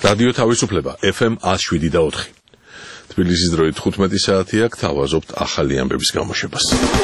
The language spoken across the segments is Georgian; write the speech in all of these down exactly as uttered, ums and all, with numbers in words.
რადიო თავისუფლება ეფ ემ one oh seven და four. თბილისის დროით თხუთმეტი საათია, გთავაზობთ ახალი ამბების გამოშვებას.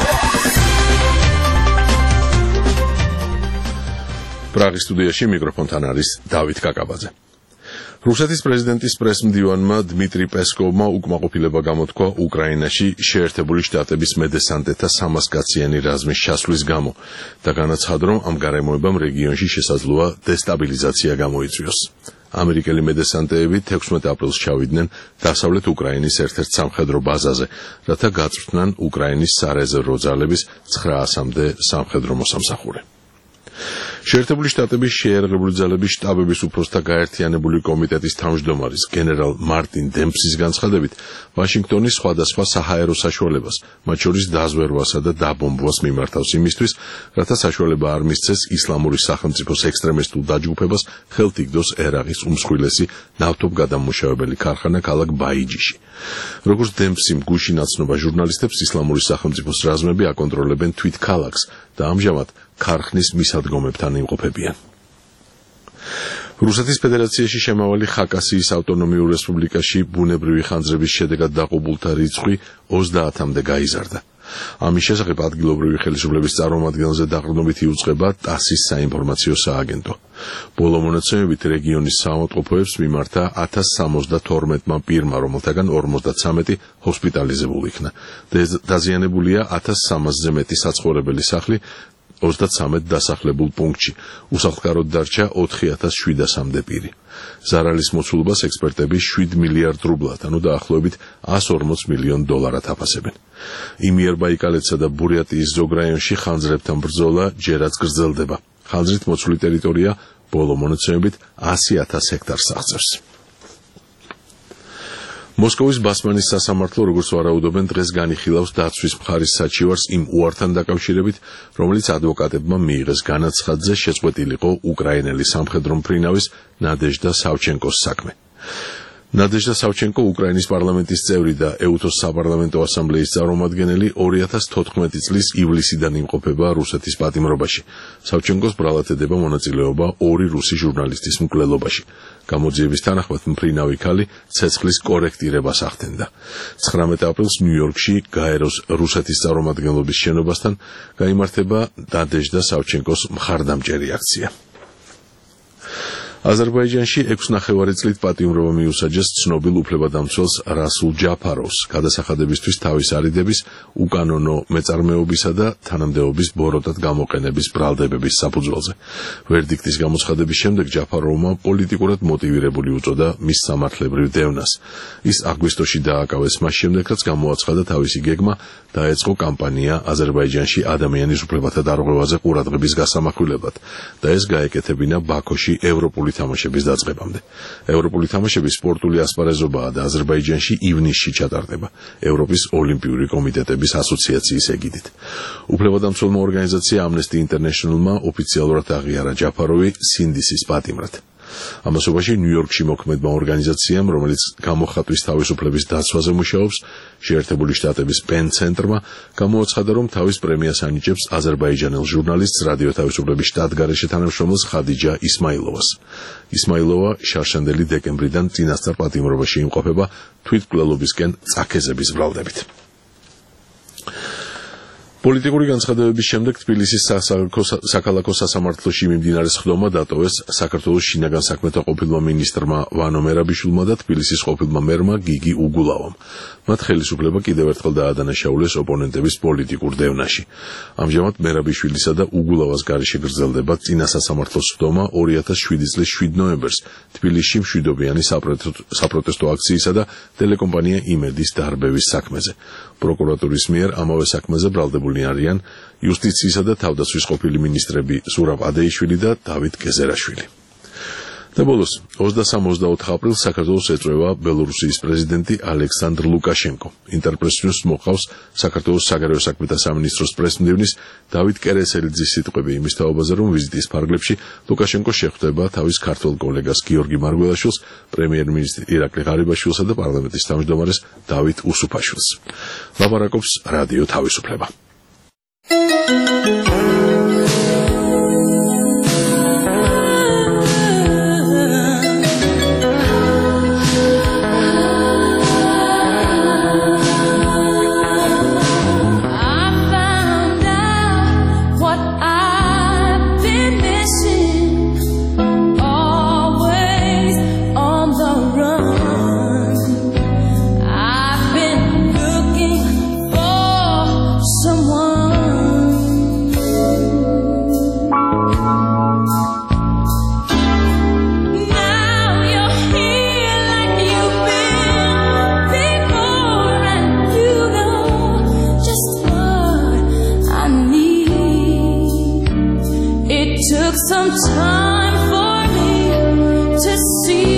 პრაღის სტუდიაში მიკროფონთან არის დავით კაკაბაძე. რუსეთის პრეზიდენტის პრესმდივანმა დმიტრი პესკოვმა უკმაყოფილება გამოთქვა უკრაინაში შეერთებული შტატების მედესანტეთა სამას კაციანი რაზმის ჩასვლის გამო და განაცხადა, რომ ამ გარემოებამ რეგიონში შესაძლოა დესტაბილიზაცია გამოიწვიოს. ამერიკელი მედესანტეები თექვსმეტ აპრილს ჩავიდნენ დასავლეთ უკრაინის ერთ-ერთ სამხედრო ბაზაზე, რათა გაწვრთნან უკრაინის სარეზერვო ძალების ცხრა ასამდე სამხედრო მოსამსახურე. შეერთებული შტატების შეიარაღებული ძალების შტაბების უფროსთა გაერთიანებული კომიტეტის თავმჯდომარის გენერალ მარტინ დემპსის განცხადებით, ვაშინგტონის სხვადასხვა საჰაერო საშუალებას, მათ შორის დაზვერვასა და დაბომბვას მიმართავს იმისთვის, რათა საშუალება არ მისცეს ისლამური სახელმწიფოს ექსტრემისტულ დაჯგუფებას ხელთ იგდოს ერაყის უმსხვილესი ნავთობგადამმუშავებელი ქარხანა ქალაქ ბაიჯიში. როგორც დემპსიმ გუშინ აცნობა ჟურნალისტებს, ისლამური სახელმწიფოს რაზმები აკონტროლებენ თვით ქალაქს და ამჟამად ქარხნის მისადგომებთან იმყოფებიან. რუსეთის ფედერაციაში შემავალი ხაკასიის ავტონომიურ რესპუბლიკაში ბუნებრივი ხანძრების შედეგად დაყობულთა რიცხვი ოცდაათამდე გაიზარდა. ამის შესახებ ადგილობრივი ხელისუფლების წარმომადგენელზე დაყრდნობით იუწყება ტასის საინფორმაციო სააგენტო. ბოლო მონაცემებით რეგიონის საავადმყოფოებს მიმართა ათას სამოცდათორმეტმა პირმა, რომელთაგან ორმოცდათვრამეტი ჰოსპიტალიზებულ იქნა. დაზიანებულია ათას სამასზე მეტი საცხოვრებელი სახლი ოცდათვრამეტ დასახლებულ პუნქტში. უსახლკაროდ დარჩა ოთხი ათას შვიდასამდე პირი. ზარალის მოცულობას ექსპერტები შვიდ მილიარდ რუბლად, ანუ დაახლოებით εκατს ორმოც მილიონ დოლარად აფასებენ. იმიერბაიკალეთსა და ბურიატიის ზოგ რაიონში ხანძრებთან ბრძოლა ჯერაც გრძელდება. ხანძრით მოცული ტერიტორია ბოლო მონაცემებით ასი ათას ჰექტარს აღწევს. მოსკოვის ბასმანის სასამართლო, როგორც ვარაუდობენ, დღეს განიხილავს დაცვის მხარის საჩივარს იმ უართან დაკავშირებით, რომელიც ადვოკატებმა მიიღეს განაცხადზე შეწყვეტილიყო უკრაინელი სამხედრო მფრინავის ნადეჟდა სავჩენკოს საქმე. ნადეჟდა სავჩენკო უკრაინის პარლამენტის წევრი და ეუთოს საპარლამენტო ასამბლეის წარმომადგენელი ორი ათას თოთხმეტი წლის ივლისიდან იმყოფება რუსეთის პატიმრობაში. სავჩენკოს ბრალად ედება მონაწილეობა ორი რუსი ჟურნალისტის მკვლელობაში. გამოძიების თანახმად მფრინავი ქალი ცეცხლის კორექტირებას ახდენდა. ცხრამეტ აპრილს ნიუ-იორკში გაეროს რუსეთის წარმომადგენლობის შენობასთან გაიმართება ნადეჟდა სავჩენკოს მხარდამჭერი აქცია. აზერბაიჯანში ექვსნახევარი წლით პატიმრობა მიუსაჯეს ცნობილ უფლებადამცველს რასულ ჯაფაროვს გადასახადებისთვის თავის არიდების, უკანონო მეწარმეობისა და თანამდებობის ბოროტად გამოყენების ბრალდებების საფუძველზე. ვერდიქტის გამოცხადების შემდეგ ჯაფაროვმა პოლიტიკურად მოტივირებული უწოდა მის სამართლებრივ დევნას. ის აგვისტოში დააკავეს მას შემდეგ, რაც გამოაცხადა თავისი გეგმა დაეწყო კამპანია აზერბაიჯანში ადამიანის უფლებათა დარღვევაზე ყურადღების გასამახვილებლად და ეს გაეკეთებინა ბაქოში ევროპული თამაშების დაწყებამდე. ევროპული თამაშები სპორტული ასპარეზობაა და აზერბაიჯანში ივნისში ჩატარდება ევროპის ოლიმპიური კომიტეტების ასოციაციის ეგიდით. უფლებადამცველმა ორგანიზაცია Amnesty International-მა ოფიციალურად აღიარა ჯაფაროვი სინდისის პატიმრად. ამასობაში ნიუ-იორკში მოქმედმა ორგანიზაციამ, რომელიც გამოხატვის თავისუფლების დაცვაზე მუშაობს, შეერთებული შტატების პენ ცენტრმა გამოაცხადა, რომ თავის პრემიას ანიჭებს აზერბაიჯანელ ჟურნალისტს, რადიო თავისუფლების შტატგარეშე თანამშრომელს ხადიჯა ისმაილოვას. ისმაილოვა შარშანდელი დეკემბრიდან წინასწარ პატიმრობაში იმყოფება თვითმკვლელობისკენ წაქეზების ბრალდებით. პოლიტიკური განცხადებების შემდეგ თბილისის საქალაქო სასამართლოში მიმდინარე სხდომა დატოვეს საქართველოს შინაგან საქმეთა ყოფილმა მინისტრმა ვანო მერაბიშვილმა და თბილისის ყოფილმა მერმა გიგი უგულავამ. მათ ხელისუფლება კიდევ ერთხელ დაადანაშაულეს ოპონენტების პოლიტიკურ დევნაში. ამჟამად მერაბიშვილისა და უგულავას გარეშე გრძელდება წინა სასამართლოს სხდომა ორი ათას შვიდი წლის შვიდ ნოემბერს თბილისში მშვიდობიანი საპროტესტო აქციისა და ტელეკომპანია იმედის დარბევის საქმეზე. პროკურატურის მიერ ამავე საქმეზე ბრალდებული არიან იუსტიციისა და თავდაცვის ყოფილი მინისტრები ზურაბ ადეიშვილი და დავით გეზერაშვილი. და ბოლოს ოცდასამ ოცდაოთხ აპრილს საქართველოს ეწვევა ბელორუსიის პრეზიდენტი ალექსანდრ ლუკაშენკო. ინტერპრესს მოყავს საქართველოს საგარეო საქმეთა სამინისტროს პრესმდივნის დავით კერესელიძის სიტყვები იმის თაობაზე, რომ ვიზიტის ფარგლებში ლუკაშენკო შეხვდება თავის ქართველ კოლეგას გიორგი მარგველაშვილს, პრემიერ-მინისტრ ირაკლი ღარიბაშვილსა და პარლამენტის თავმჯდომარეს დავით უსუფაშვილს. ლაპარაკობს რადიო თავისუფლება. some time for me to see.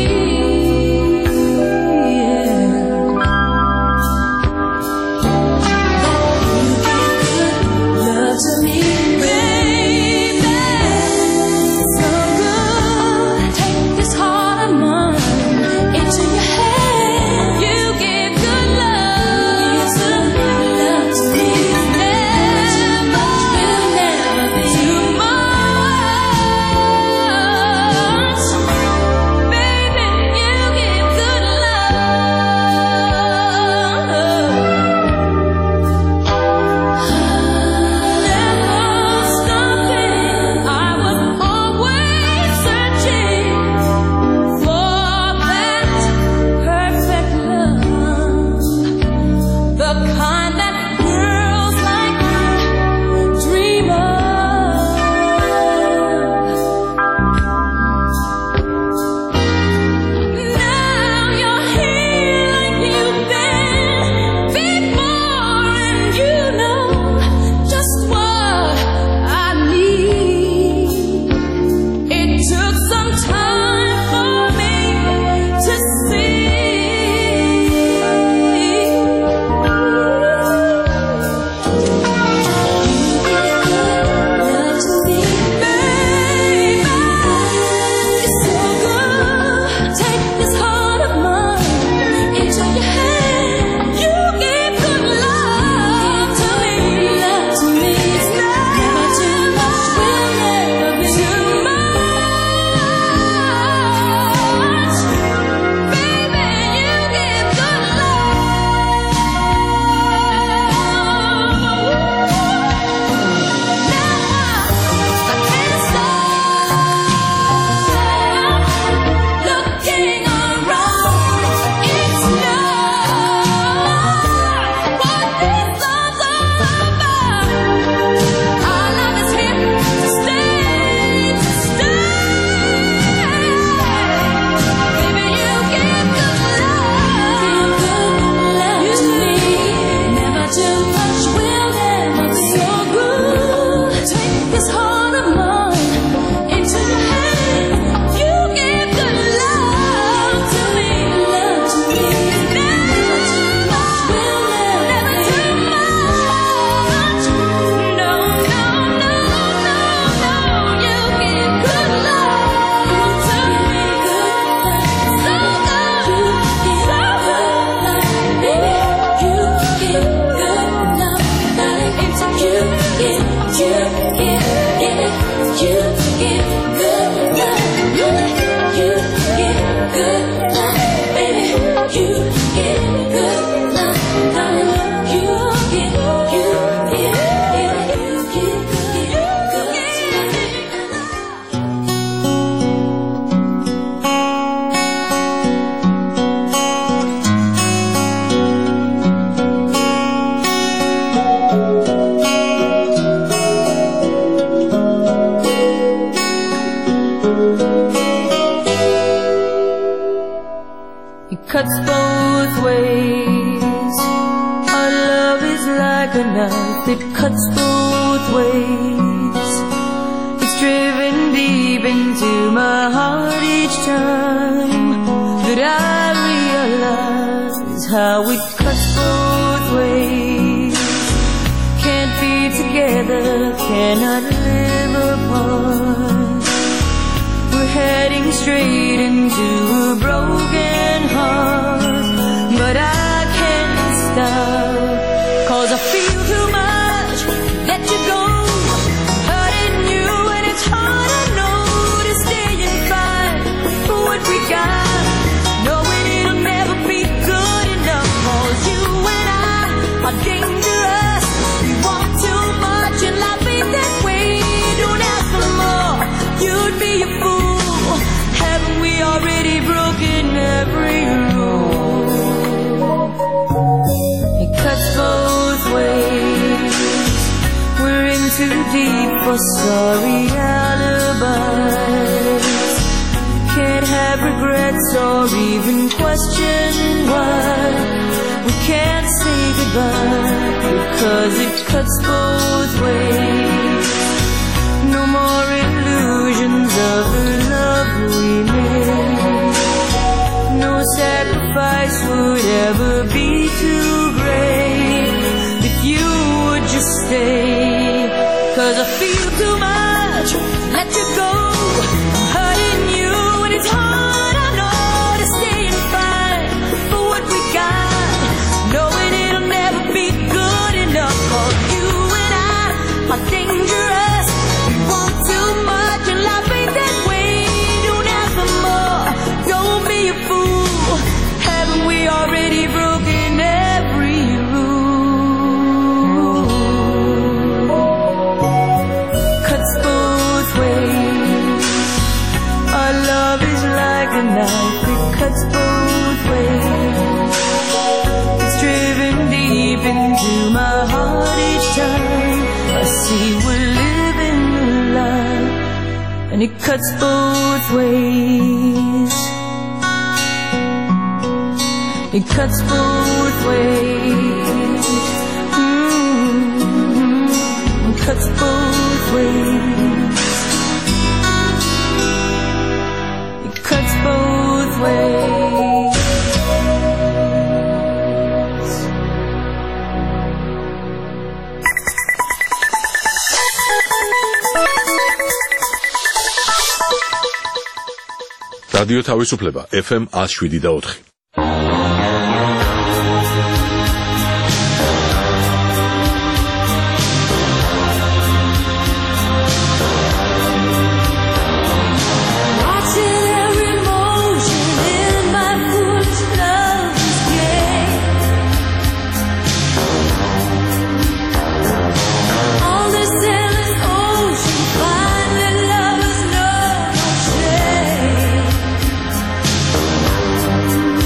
It cuts both ways. Our love is like a knife that cuts both ways. It's driven deep into my heart each time that I realize how it cuts both ways. Can't be together, cannot live apart. We're heading straight into a broken heart, but I can't stop, 'cause I feel too much, let you go, hurting you, and it's hard, I know, to stay and fight for what we got, knowing it'll never be good enough, 'cause you and I are dangerous. We want too much and life ain't that way. Don't ask for more, you'd be a fool. Haven't we already broken every rule? It cuts both ways. We're in too deep for sorry alibis. Can't have regrets or even question why we can't say goodbye, because it cuts both ways. No more illusion. never be too great if you would just stay. 'Cause I feel too much to let you go, hurting you and it's hard, I know, to stay and fight for what we got, knowing it'll never be good enough for you and I are dangerous. We want too much and life ain't that way. Don't ask for more, don't be a fool. Haven't we already broken every rule? Cuts both ways. Our love is like a knife, it cuts both ways. It's driven deep into my heart each time I see we're living the life, and it cuts both ways. It cuts both ways. Mm-hmm. It cuts both ways. It cuts both ways. რადიო თავისუფლება ეფ ემ one oh seven და four. Thank you.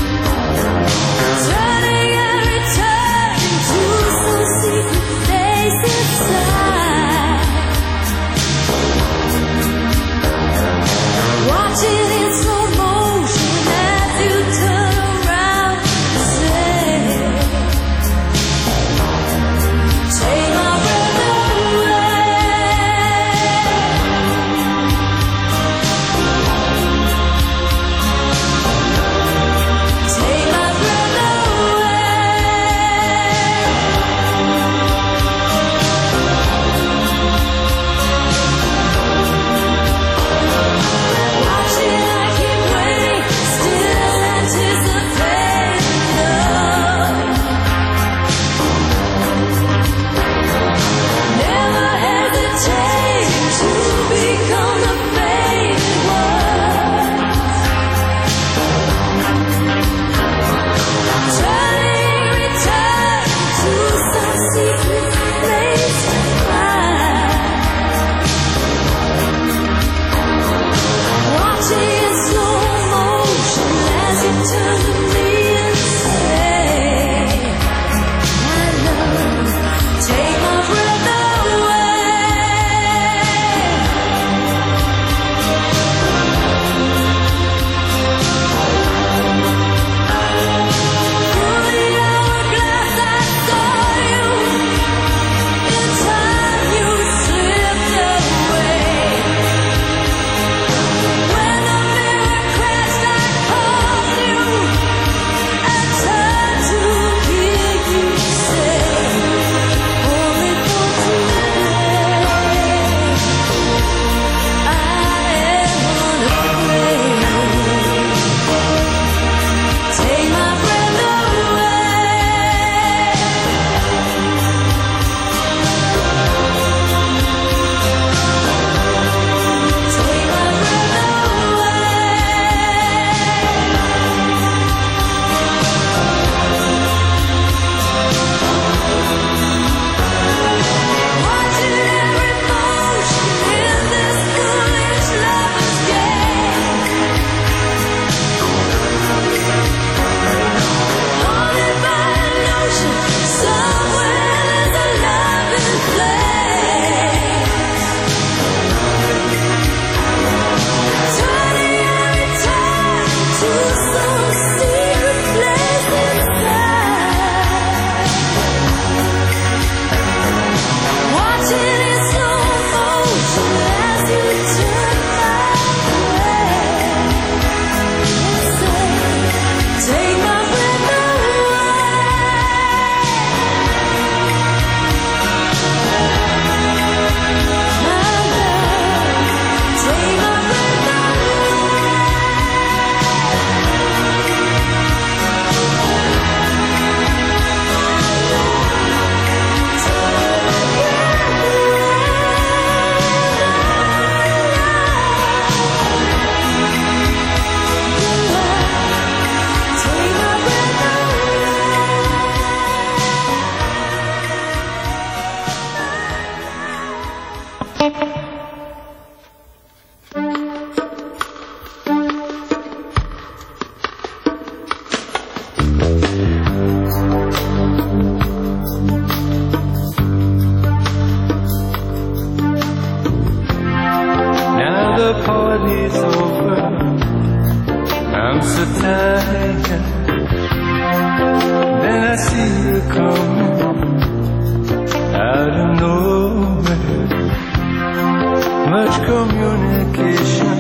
communication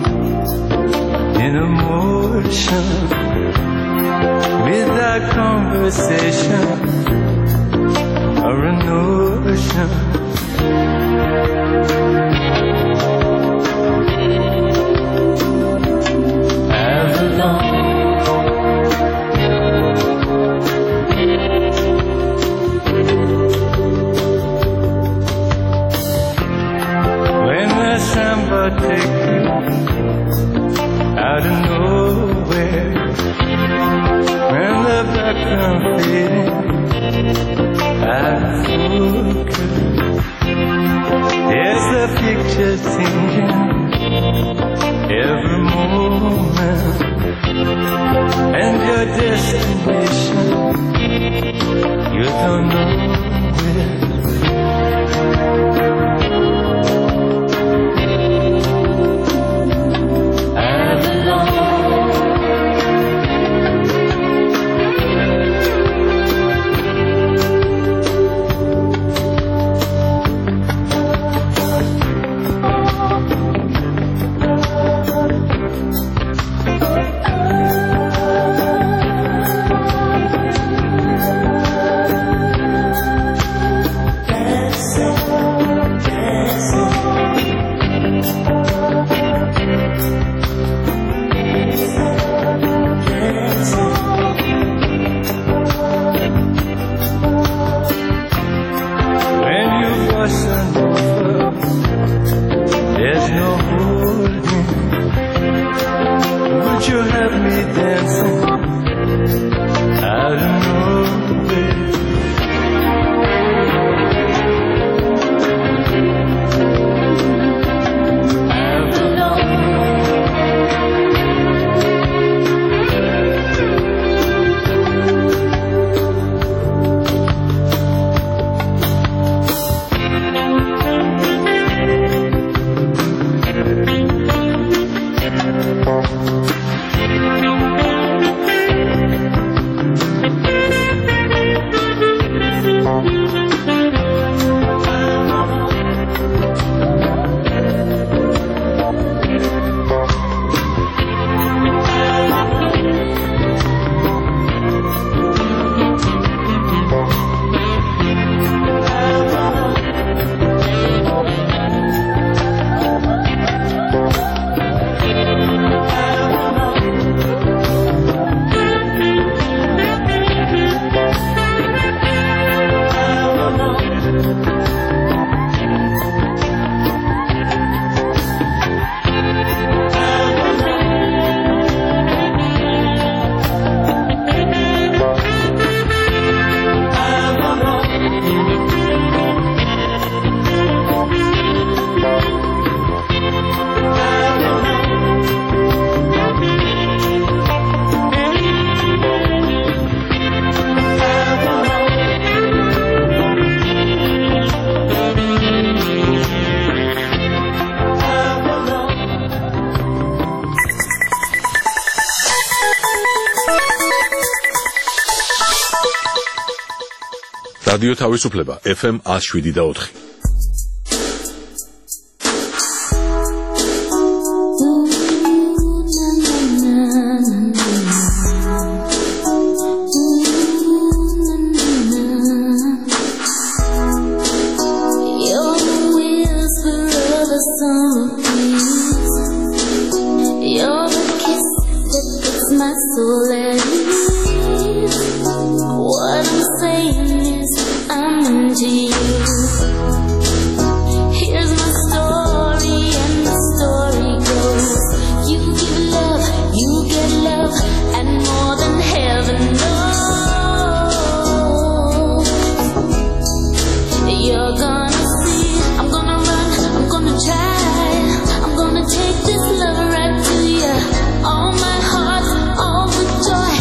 in emotion without conversation or a notion. Avalon. When the samba take you out of nowhere, when the background fading out of focus, there's the picture changing every moment, and your destination you don't know where. There's no holding. Would you have me dancing out of nowhere? რადიო თავისუფლება ეფ ემ one oh seven და four. Take this love right to you, all my heart, all the joy.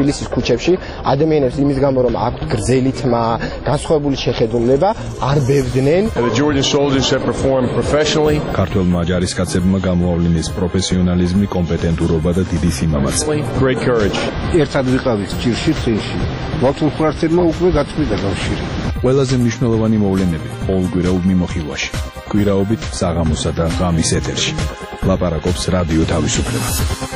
თბილისის ქუჩებში ადამიანებს იმის გამო რომ აქვთ გრძელი თმა, განსხვავებული შეხედულება, არ ბევდნენ. The Georgian soldiers have performed professionally. ქართველმა ჯარისკაცებმა გამოავლინეს პროფესიონალიზმი, კომპეტენტურობა და დიდი სიმამაცე. Great courage. ერთად ვიყავით ჭირში წინში. ბათუმ ხურათელმა უკვე გაწყვიტა კავშირი. ყველაზე მნიშვნელოვანი მოვლენები ყოველ კვირაობ მიმოხილვაში. კვირაობით საღამოსა და ღამის ეთერში. ლაპარაკობს რადიო თავისუფლება.